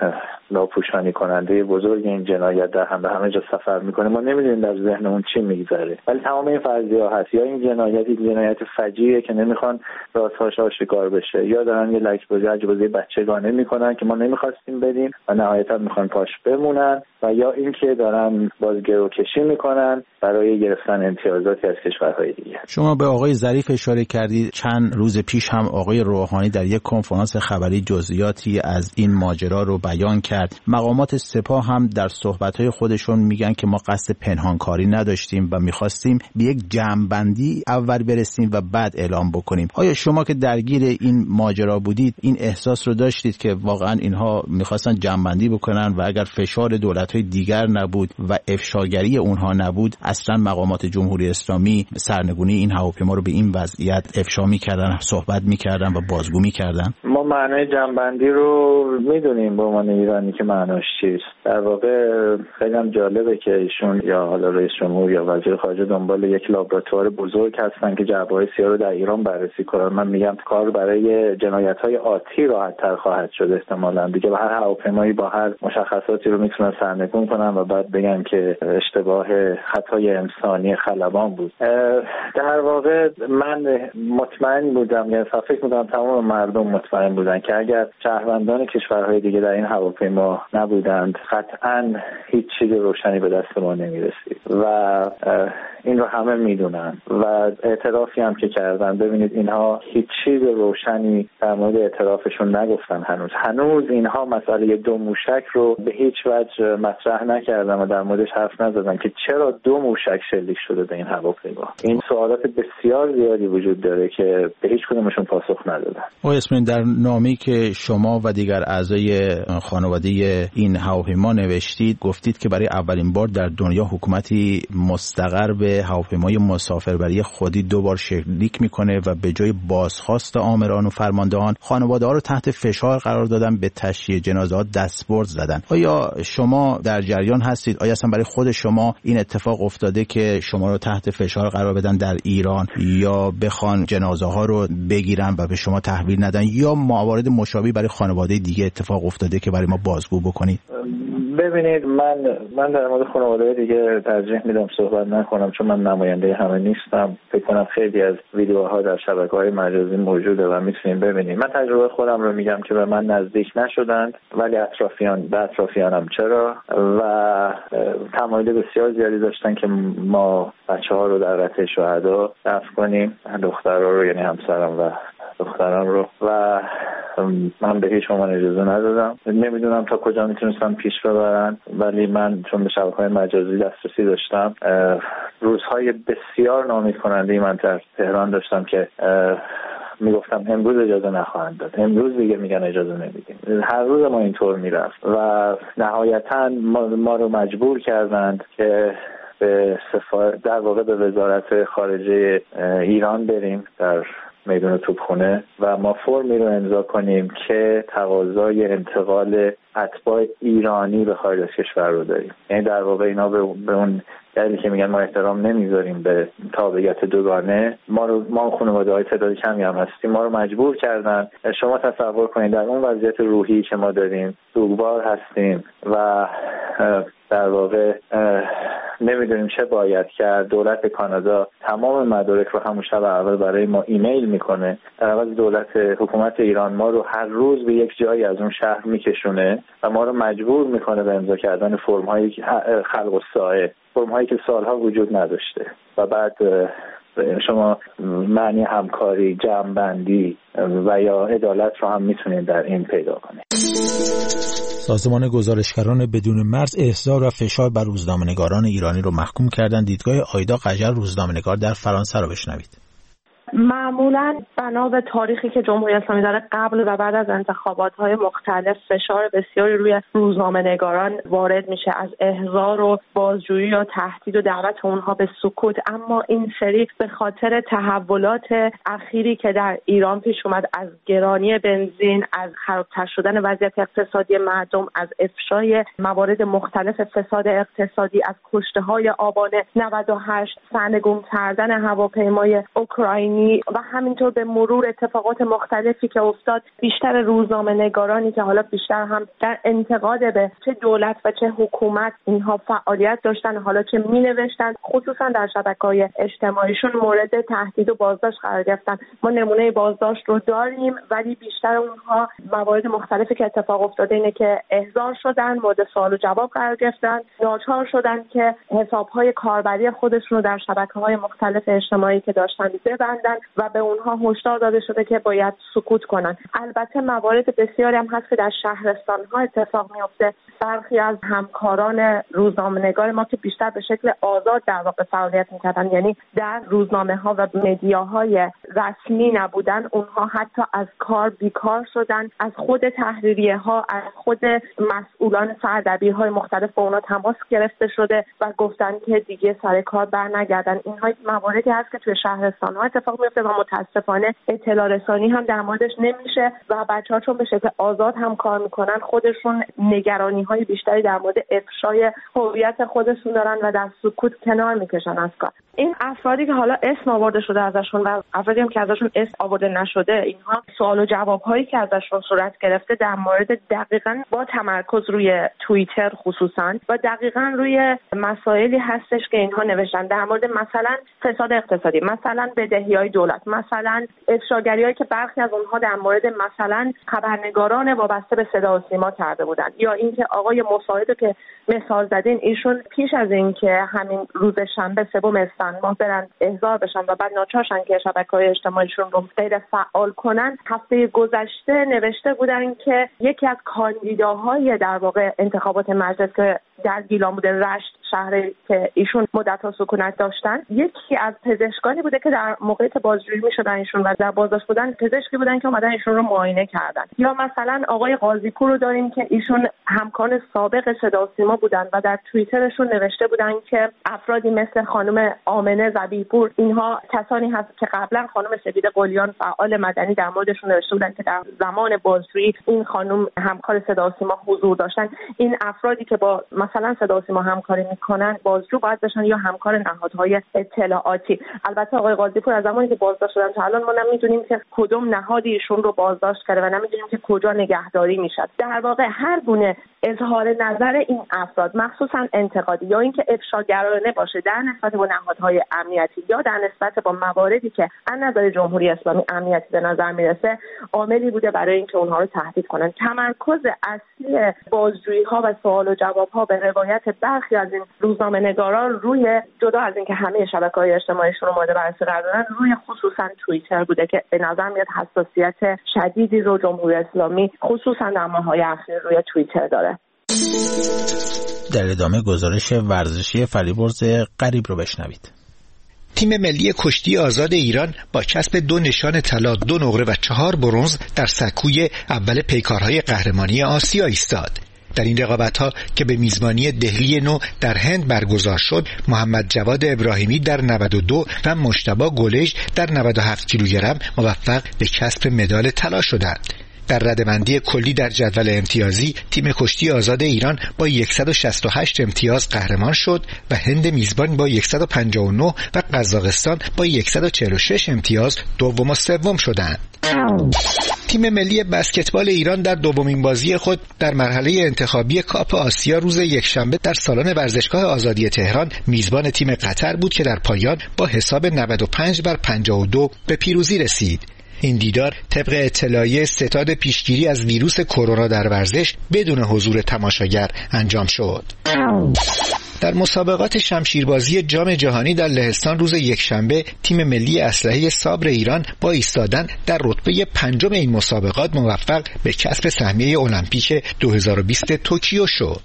لاپوشانی کننده بزرگ این جنایت در هم به همه جا سفر میکنه. ما نمیدونیم در ذهنمون چی میگذره، ولی تمام این فرضیه‌ها هست. یا این جنایت این جنایت فجیعه که نمیخوان رازهاش آشکار بشه، یا دارن یه لجبازی عجبازی بچگانه میکنن که ما نمیخواستیم بدیم و نهایتا میخوان پاش بمونن، و یا اینکه دارن باز گروکشی میکنن برای گرفتن امتیازاتی از کشورهای دیگه. شما به آقای ظریف اشاره کردید. چند روز پیش هم آقای روحانی در یک کنفرانس خبری جزئیاتی از این ماجرا رو بیان کرد. مقامات سپاه هم در صحبت‌های خودشون میگن که ما قصد پنهانکاری نداشتیم و می‌خواستیم به یک جمع‌بندی اول برسیم و بعد اعلام بکنیم. آیا شما که درگیر این ماجرا بودید این احساس رو داشتید که واقعا اینها می‌خواستن جمع‌بندی بکنن و اگر فشار دولت‌های دیگر نبود و افشاگری اونها نبود اصلا مقامات جمهوری اسلامی سرنگونی این هواپیما رو به این وضعیت افشا می‌کردن، صحبت می‌کردن و بازگو می‌کردن؟ ما معنای جمع‌بندی رو می‌دونیم به عنوان ایرانی که معناش چیست. در واقع خیلی هم جالبه که ایشون یا حالا رئیس جمهور یا وزیر خارجه دنبال یک لابراتوار بزرگ هستن که جعبه‌های سیاه رو در ایران بررسی کنن. من میگم کار برای جنایت‌های آتی راحت‌تر خواهد شد احتمالاً. دیگه با هر هواپیمایی با هر مشخصاتی رو میتونن سرنگون کنن و بعد بگن که اشتباه خطای انسانی خلبان بود. در واقع من مطمئن بودم، یعنی فکر می‌کنم تمام مردم مطمئن بودن که اگر شهروندان کشورهای دیگه در این هواپیما نبودند قطعاً هیچ چیز روشنی به دست ما نمی‌رسید و این رو همه میدونن و اعترافی هم که کردن. ببینید اینها هیچ چیز روشنی در مورد اعترافشون نگفتن. هنوز هنوز اینها مسئله دو موشک رو به هیچ وجه مطرح نکردن و در موردش حرف نزدن که چرا دو موشک شلیک شده به این هواپیما. این سوالات بسیار زیادی وجود داره که به هیچ کدومشون پاسخ ندادن. آقای اسماعیلی، در نامه‌ای که شما و دیگر اعضای خانواده این هواپیما نوشتید گفتید که برای اولین بار در دنیا حکومتی مستقر به هواپیمای مسافربری خودی دو بار شلیک میکنه و به جای بازخواست آمران و فرماندهان خانواده ها رو تحت فشار قرار دادن، به تشییع جنازه ها دستبرد زدن. آیا شما در جریان هستید؟ آیا اصلا برای خود شما این اتفاق افتاده که شما رو تحت فشار قرار بدن در ایران یا بخوان جنازه ها رو بگیرن و به شما تحویل ندن، یا موارد مشابهی برای خانواده دیگه اتفاق افتاده که برای ما بازگو بکنید؟ ببینید من من در مورد خانواده دیگه ترجیح میدم صحبت نکنم چون من نماینده همه نیستم. فکر کنم خیلی از ویدیوها در شبکه‌های مجازی موجوده و میتونیم ببینیم. من تجربه خودم رو میگم که به من نزدیک نشدند ولی اطرافیان به اطرافیانم چرا و تمایل بسیار زیادی داشتن که ما بچه‌ها رو در رتبه شهدا دفن کنیم، دخترها رو یعنی همسرم و دختران رو، و من به هیچ عنوان اجازه ندادم. نمیدونم تا کجا میتونستم پیش ببرن ولی من چون به شبکه‌های مجازی دسترسی داشتم روزهای بسیار ناامید کننده من در تهران داشتم که میگفتم امروز اجازه نخواهند داد، امروز دیگه میگن اجازه نمیدیم. هر روز ما اینطور میرفت و نهایتاً ما, ما رو مجبور کردند که به سفارت در واقع به وزارت خارجه ایران بریم در میدون توپخونه و ما فرمی رو امضا کنیم که تقاضای انتقال اتباع ایرانی به خارج از کشور رو داریم. یعنی در واقع اینا به, به اون دلیلی که میگن ما احترام نمیذاریم به تابعیت دوگانه، ما رو ما خانواده‌های تعداد کمی هم هستیم، ما رو مجبور کردن. شما تصور کنید در اون وضعیت روحی که ما داریم سوگوار هستیم و در واقع نمیدونیم چه باید کرد. دولت کانادا تمام مدارک رو همون شب اول برای ما ایمیل میکنه، در عوض دولت حکومت ایران ما رو هر روز به یک جایی از اون شهر میکشونه و ما رو مجبور میکنه به امضا کردن فرم‌های خلق الساعه، فرم‌هایی که سالها وجود نداشته. و بعد شما معنی همکاری، جمع‌بندی و یا عدالت رو هم میتونید در این پیدا کنید. سازمان گزارشگران بدون مرز احضار و فشار بر روزنامه‌نگاران ایرانی رو محکوم کردن. دیدگاه آیدا قجر روزنامه‌نگار در فرانسه رو بشنوید. معمولاً بنا به تاریخی که جمهوری اسلامی داره قبل و بعد از انتخابات‌های مختلف فشار بسیاری روی روزنامه‌نگاران وارد میشه، از احضار و بازجویی یا تهدید و دعوت اونها به سکوت. اما این سری به خاطر تحولات اخیری که در ایران پیش اومد، از گرانی بنزین، از خرابتر شدن وضعیت اقتصادی مردم، از افشای موارد مختلف فساد اقتصادی، از کشته‌های آبان نود و هشت، سرنگون کردن هواپیمای اوکراینی ایرانی و همینطور به مرور اتفاقات مختلفی که افتاد بیشتر روزنامه‌نگارانی که حالا بیشتر هم در انتقاد به چه دولت و چه حکومت اینها فعالیت داشتن، حالا چه می‌نوشتن، خصوصا در شبکه‌های اجتماعیشون مورد تهدید و بازداشت قرار گرفتن. ما نمونه بازداشت رو داریم، ولی بیشتر اونها موارد مختلفی که اتفاق افتاده اینه که احضار شدن، مورد سوال و جواب قرار گرفتن، ناچار شدن که حساب‌های کاربری خودشون رو در شبکه‌های مختلف اجتماعی که داشتن ببندن و به اونها هشدار داده شده که باید سکوت کنن. البته موارد بسیاری هم هست که در شهرستان‌ها اتفاق میفته. برخی از همکاران روزنامه‌نگار ما که بیشتر به شکل آزاد در واقع فعالیت می‌کردن، یعنی در روزنامه‌ها و مدیاهای رسمی نبودن، اونها حتی از کار بیکار شدن. از خود تحریریه‌ها، از خود مسئولان سردبیرهای مختلف با اونها تماس گرفته شده و گفتن که دیگه سر کار برنگردن. اینها مواردی هست که توی شهرستان‌ها اتفاق میفته و متاسفانه اطلاع رسانی هم در موردش نمیشه و بچه‌ها چون به شکل آزاد هم کار میکنن خودشون نگرانی‌های بیشتری در مورد افشای هویت خودشون دارن و در سکوت کنار میکشن از کار. این افرادی که حالا اسم آورده شده ازشون و افرادی هم که ازشون اسم آورده نشده، اینها سوال و جواب‌هایی که ازشون صورت گرفته در مورد دقیقاً با تمرکز روی توییتر خصوصاً و دقیقاً روی مسائلی هستش که اینها نوشتن در مورد مثلا فساد اقتصادی، مثلا بدهی‌های دولت، مثلا افشاگری‌هایی که برخی از اونها در مورد مثلا خبرنگاران وابسته به صدا و سیما کرده بودن، یا اینکه آقای مساعد که مثال زدین ایشون پیش از اینکه همین روز شنبه سوم اسفند ماه برن احضار بشن و بعد ناچارشن که شبکه‌های اجتماعیشون رو غیر فعال کنن، هفته گذشته نوشته بودن که یکی از کاندیداهای در واقع انتخابات مجلس که در گیلان بوده، رشت شهری که ایشون مدت‌ها سکونت داشتن، یکی از پزشکانی بوده که در موقعیت بازجویی می‌شدن ایشون و در بازداشت بودن پزشکی بودن که اومدن ایشون رو معاینه کردن. یا مثلا آقای قاضی‌پور رو داریم که ایشون همکار سابق صدا و سیما بودن و در توییترشون نوشته بودن که افرادی مثل خانم آمنه ذبیح‌پور، اینها کسانی هست که قبلا خانم سپیده قلیان فعال مدنی در موردشون نوشته بودن که در زمان بازجویی این خانم همکار صدا و سیما حضور داشتن. این افرادی که با مثلا صدا و سیما همکاری میکنن بازجو باید بشن یا همکار نهادهای اطلاعاتی. البته آقای قاضی‌پور از زمانی که بازداشت شدن تا الان ما نمیدونیم که کدوم نهادی ایشون رو بازداشت کرده و نمیدونیم که کجا نگهداری میشد. در واقع هر گونه اظهار نظر این افراد مخصوصا انتقادی یا اینکه افشاگرانه باشه در نسبت با نهادهای امنیتی یا در نسبت با مواردی که از نظر جمهوری اسلامی امنیتی به نظر میرسه، عاملی بوده برای اینکه اونها رو تهدید کنن. تمرکز اصلی بازجویی ها و سوال و جواب ها به روایت برخی از این روزنامه‌نگاران روی جدا از اینکه همه شبکه‌های اجتماعیشون رو مورد بررسی قرار دادن، روی خصوصا توییتر بوده که به نظر میاد حساسیت شدیدی رو جمهوری اسلامی خصوصا در ماه‌های اخیر روی توییتر داره. در ادامه گزارش ورزشی فریبرز غریب رو بشنوید. تیم ملی کشتی آزاد ایران با کسب دو نشان طلا، دو نقره و چهار برنز در سکوی اول پیکارهای قهرمانی آسیا ایستاد. در این رقابت‌ها که به میزبانی دهلی نو در هند برگزار شد، محمد جواد ابراهیمی در نود و دو و مجتبی گلیش در نود و هفت کیلوگرم موفق به کسب مدال طلا شدند. در رده‌بندی کلی در جدول امتیازی تیم کشتی آزاد ایران با صد و شصت و هشت امتیاز قهرمان شد و هند میزبان با صد و پنجاه و نه و قزاقستان با صد و چهل و شش امتیاز دوم و سوم شدند. تیم ملی بسکتبال ایران در دومین بازی خود در مرحله انتخابی کاپ آسیا روز یکشنبه در سالن ورزشگاه آزادی تهران میزبان تیم قطر بود که در پایان با حساب نود و پنج بر پنجاه و دو به پیروزی رسید. این دیدار طبق اطلاعیه ستاد پیشگیری از ویروس کرونا در ورزش بدون حضور تماشاگر انجام شد. در مسابقات شمشیربازی جام جهانی در لهستان روز یکشنبه تیم ملی اسلحه سابر ایران با ایستادن در رتبه پنجم این مسابقات موفق به کسب سهمیه المپیک دو هزار و بیست توکیو شد.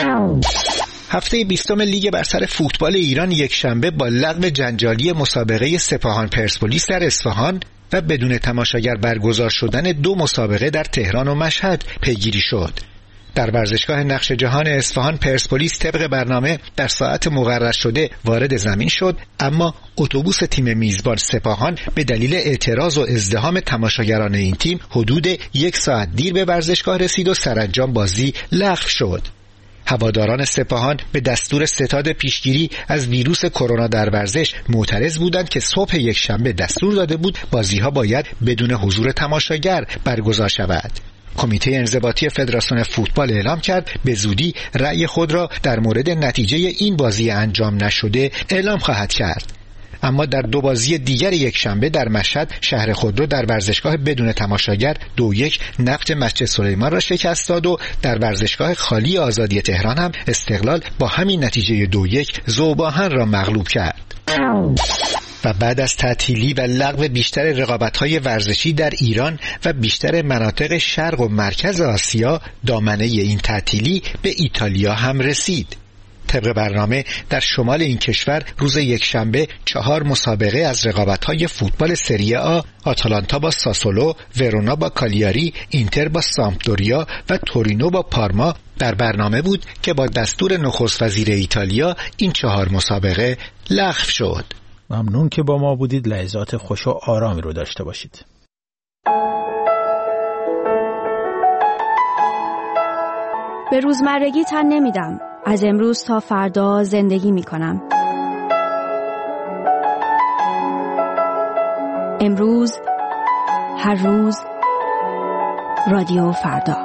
هفته بیستم لیگ برتر فوتبال ایران یکشنبه با لغو جنجالی مسابقه سپاهان پرسپولیس در اصفهان و بدون تماشاگر برگزار شدن دو مسابقه در تهران و مشهد پیگیری شد. در ورزشگاه نقش جهان اصفهان پرسپولیس طبق برنامه در ساعت مقرر شده وارد زمین شد، اما اتوبوس تیم میزبان سپاهان به دلیل اعتراض و ازدحام تماشاگران این تیم حدود یک ساعت دیر به ورزشگاه رسید و سرانجام بازی لغو شد. هواداران سپاهان به دستور ستاد پیشگیری از ویروس کرونا در ورزش معترض بودند که صبح یکشنبه دستور داده بود بازی‌ها باید بدون حضور تماشاگر برگزار شود. کمیته انضباطی فدراسیون فوتبال اعلام کرد به زودی رأی خود را در مورد نتیجه این بازی انجام نشده اعلام خواهد کرد. اما در دو بازی دیگر یکشنبه در مشهد شهر خودرو در ورزشگاه بدون تماشاگر دو یک نفت مسجد سلیمان را شکست داد و در ورزشگاه خالی آزادی تهران هم استقلال با همین نتیجه دو یک ذوب‌آهن را مغلوب کرد. و بعد از تعطیلی و لغو بیشتر رقابت‌های ورزشی در ایران و بیشتر مناطق شرق و مرکز آسیا، دامنه این تعطیلی به ایتالیا هم رسید. طبق برنامه در شمال این کشور روز یکشنبه چهار مسابقه از رقابت‌های فوتبال سری آ، آتالانتا با ساسولو، ورونا با کالیاری، اینتر با سامپدوریا و تورینو با پارما در برنامه بود که با دستور نخست وزیر ایتالیا این چهار مسابقه لغو شد. ممنون که با ما بودید. لحظات خوش و آرامی رو داشته باشید. به روزمرگی تن نمیدم. از امروز تا فردا زندگی می کنم. امروز، هر روز، رادیو فردا.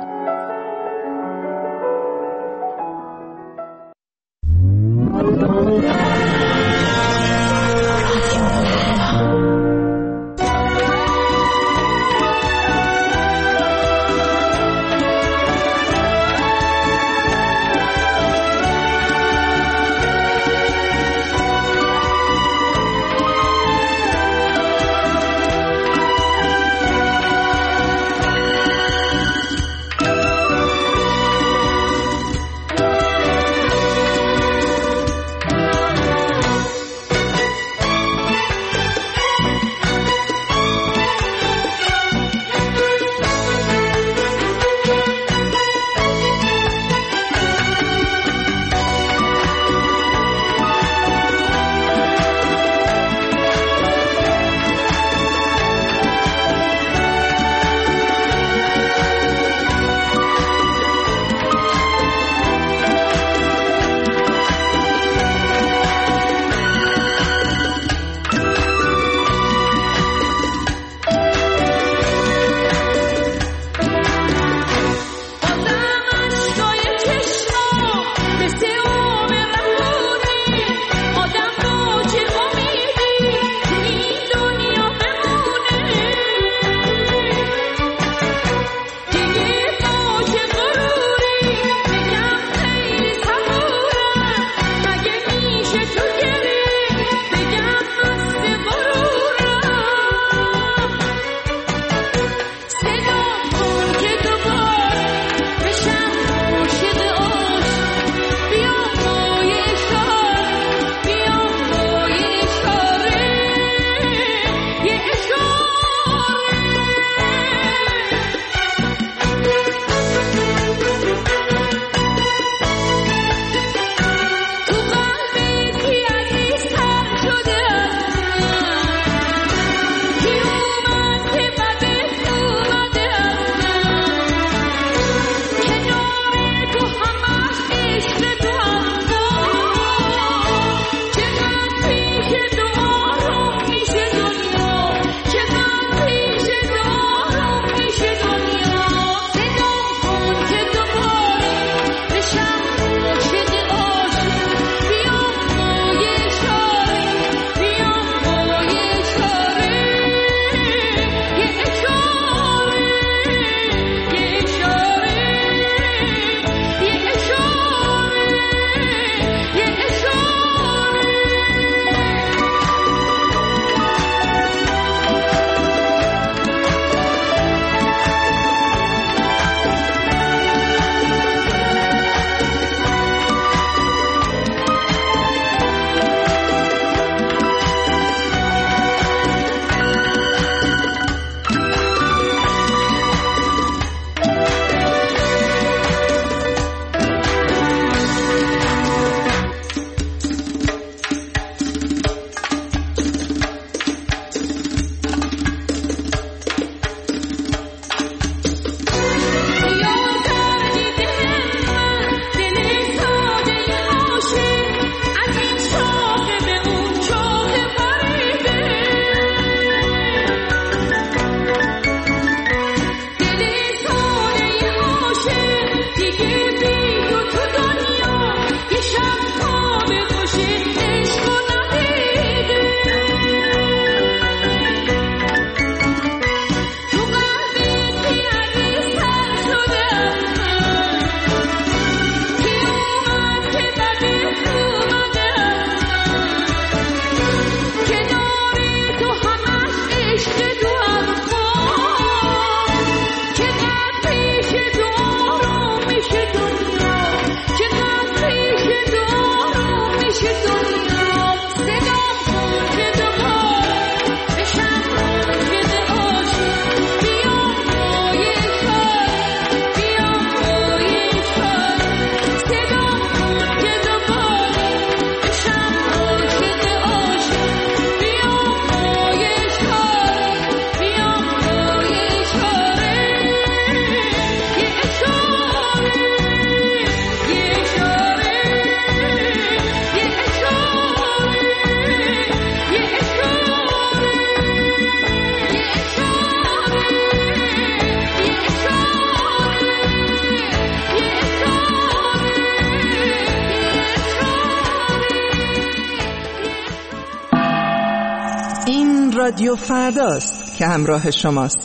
رادیو فرداست که همراه شماست.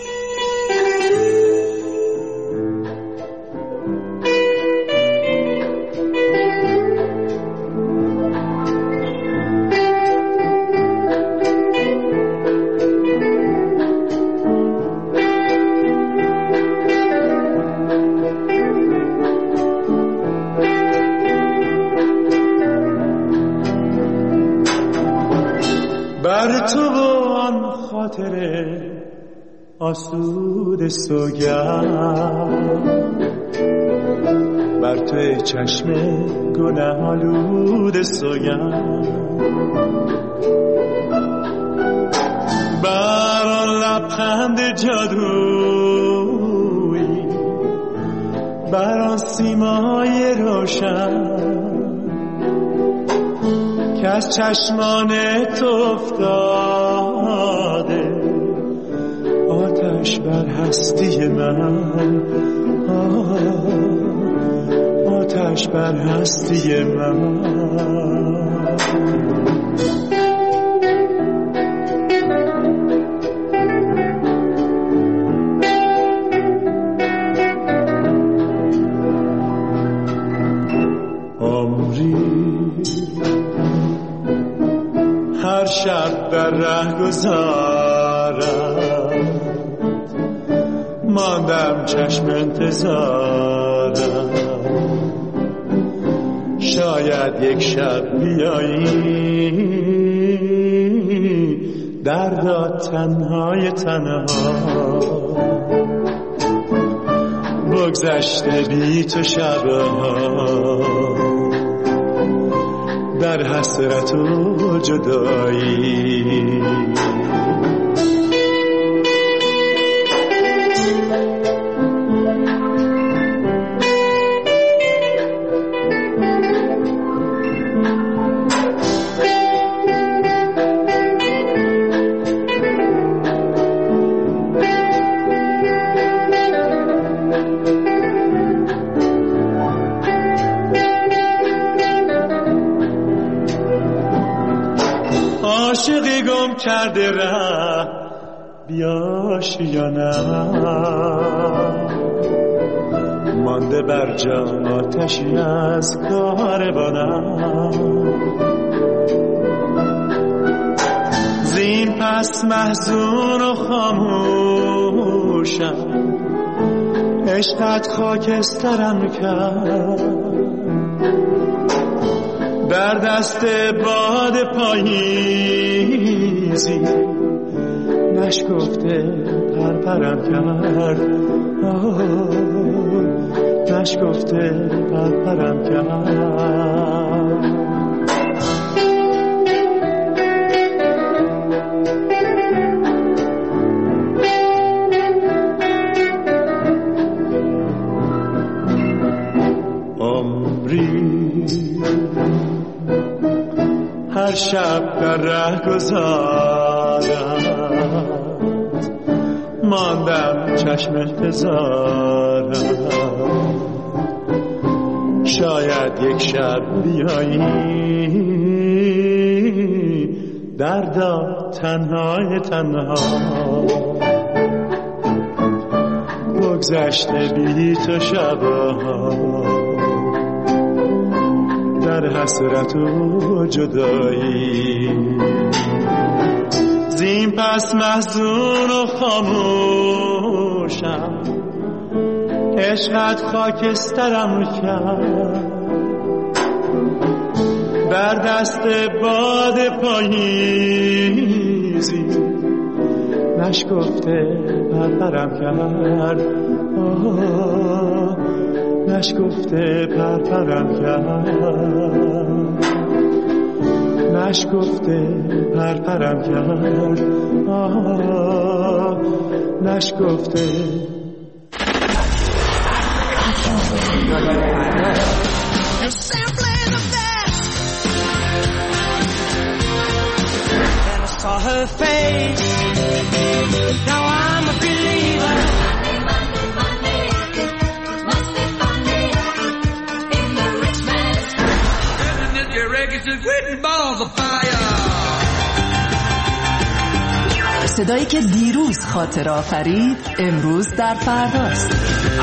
بر تو آن خاطر آسود سوگند، بر تو چشم گناه آلود سوگند، بر آن لبخند جادویی، بر آن سیمای روشن که از چشمان تو افتاده، آتش بر هستی من، آتش بر هستی من. هر شب در ره گذارم، ماندم چشم انتظارم، شاید یک شب بیایی دردا تنهای تنها، بگذشته بی تو شبها در حسرت و جدایی. عاشقی گم کرده ره بیاشی یا نه، مانده بر جان آتشی از کاروانم، زین پس محزون و خاموشم، عشقت خاکسترم کرد، در دست باد پاییزی نشکفته پرپرم کرد، نشکفته پرپرم کرد. هر شب در ره گذارم، ماندم چشم انتظارم، شاید یک شب بیایی دردا تنهای تنها، بگذشته بی تو شبها در حسرت و جدایی. زین پس محزون و خاموشم، عشقت خاکسترم کرد، در دست باد پاییزی نشکفته پرپرم کرد، نشکفته پرپرم کرد، نشکفته پرپرم کرد، نشکفته. Saw her face, now I'm a believer. Monday, Monday, Monday, must be Monday in the rich man's sky. Living in your records with written balls of fire. صدایی که دیروز خاطره آفرید امروز در فرداست.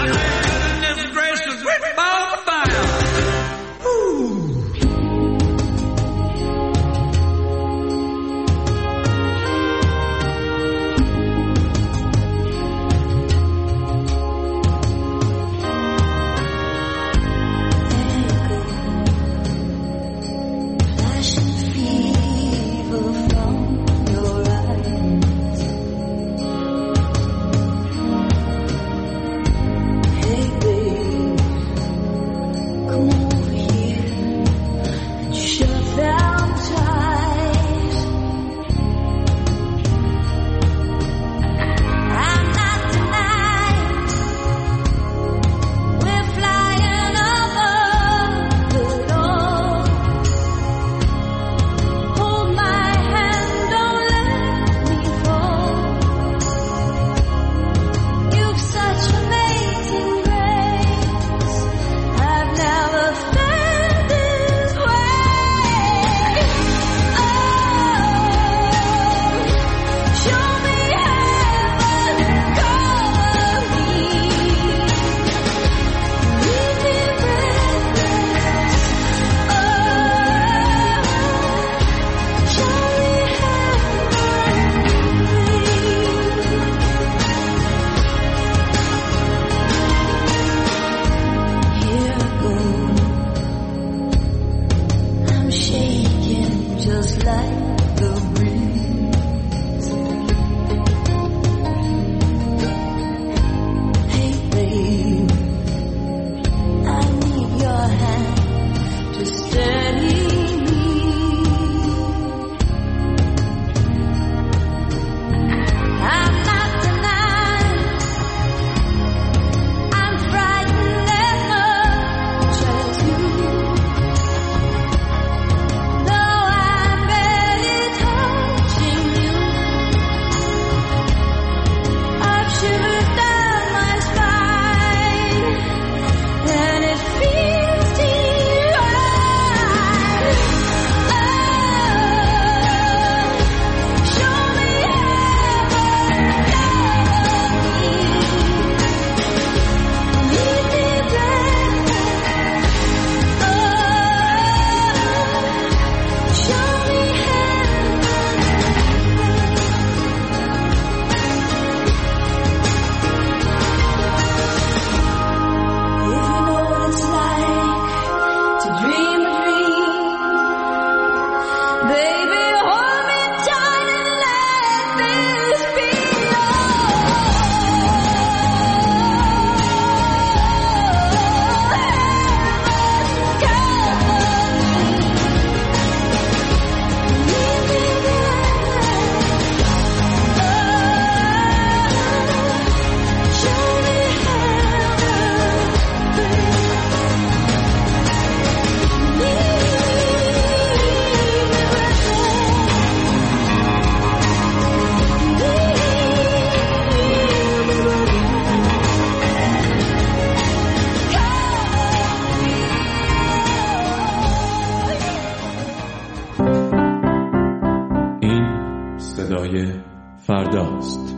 فرداست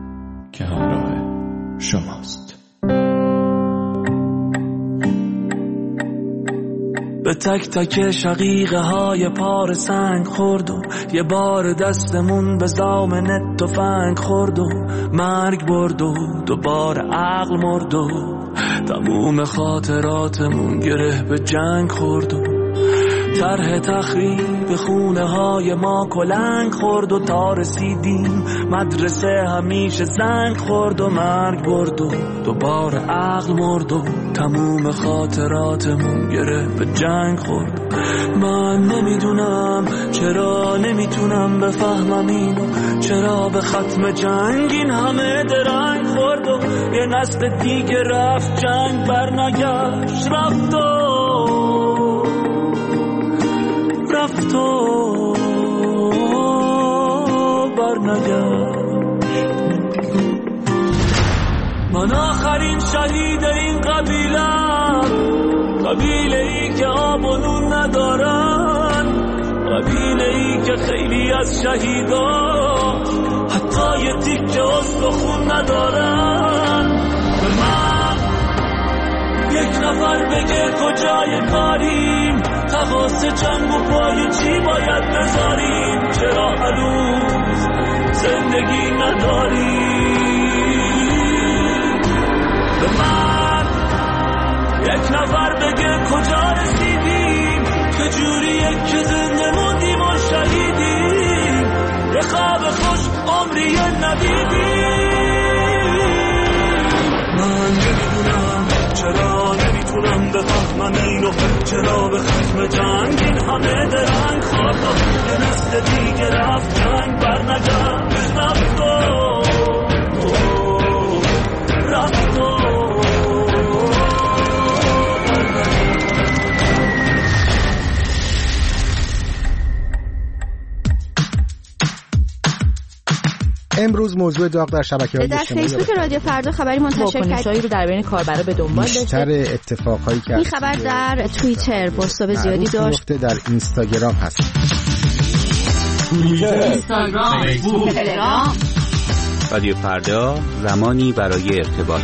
که همراه شماست. به تک تک شقیقه های پار سنگ خورد و یه بار دستمون به زامن تفنگ خورد و مرگ برد و دوباره عقل مرد و تموم خاطراتمون گره به جنگ خورد و طرح تخریب خونه های ما کلنگ خورد و تا رسیدیم مدرسه همیشه زنگ خورد و مرگ برد و دوباره عقل مرد و تموم خاطراتمون گره به جنگ خورد. من نمیدونم چرا نمیتونم بفهمم اینو، چرا به ختم جنگ این همه درنگ خورد و یه نسل دیگه رفت جنگ برنگشت، رفت و رفت و برنگشت. من آخرین شهید این قبیلم، قبیله ای که آب و نون ندارن، قبیله ای که خیلی از شهیدا حتی یه تیکه استخون ندارن. به من یک نفر بگه کجای کاریم، تقاس جنگ و پای چی باید بذاریم، چرا هنوز زندگی نداریم. به من یک نفر بگه کجا رسیدیم، چجوریه که زنده موندیم و شهیدیم، یه خواب خوش عمری ندیدیم. من نمیدونم چرا نمیتونم بفهمم اینو، چرا به ختم جنگ این همه درنگ خواب یه نسل دیگه رفت جنگ بر نگرد رفت و رفت و امروز موضوع داغ در شبکه‌های در اجتماعی فیسبوک رادیو فردا خبری منتشر کرد. واکنش‌هایی رو در بین کاربرا به دنبال داشته. بیشتر اتفاقایی که این خبر در توییتر پست‌های زیادی داشت. در اینستاگرام هست. اینستاگرام، فیسبوک، تلگرام. رادیو فردا، زمانی برای ارتباط.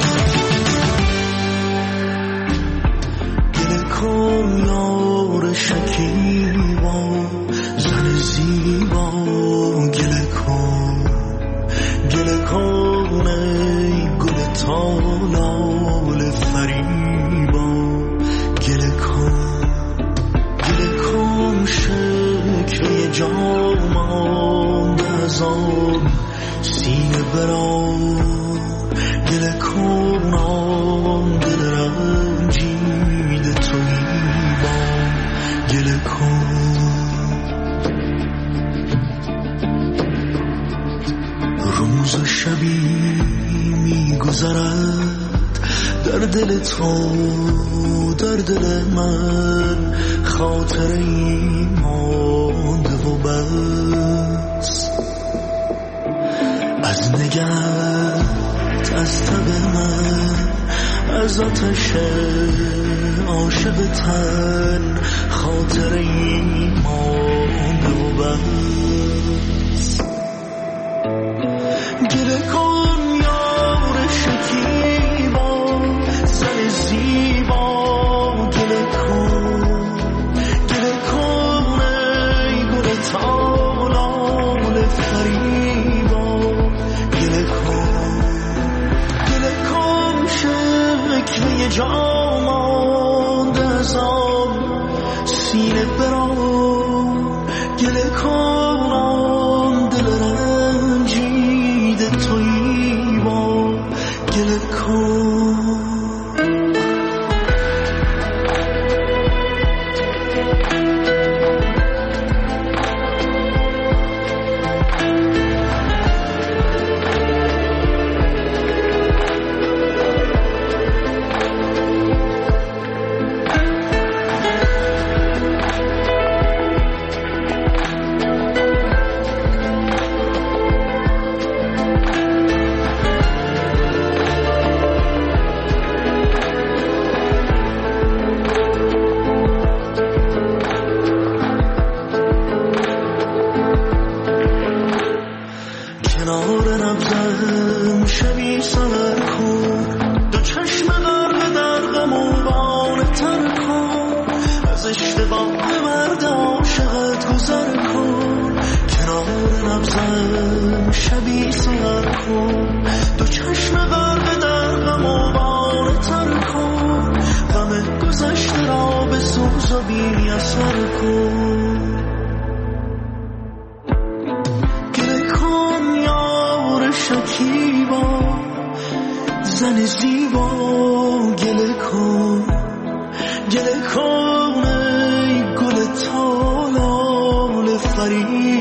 گله کن یار شکیبا، زن زیبا، گله کن، گله کن ای گل تالال فریبا، گله کن، گله کن شکل جامان ازان سینه برام، گله کن آن دل رنجیده تویی با، گله کن. روز و شبی میگذرد در دل تو، در دل من خاطری مانده و بس، از نگهت، از تب من، از آتش عاشق تن خاطری مانده و بس. گله کن یار شکیبا، زن زیبا، گله کن، گله کن ای گل تالال فریبا، گله کن، گله کن شکل جامان دزان سینه برام، گله کن آن دل رنجیده تویی با، گله کن. زن زیبا گله کن، گله کن ای گل تالال فریب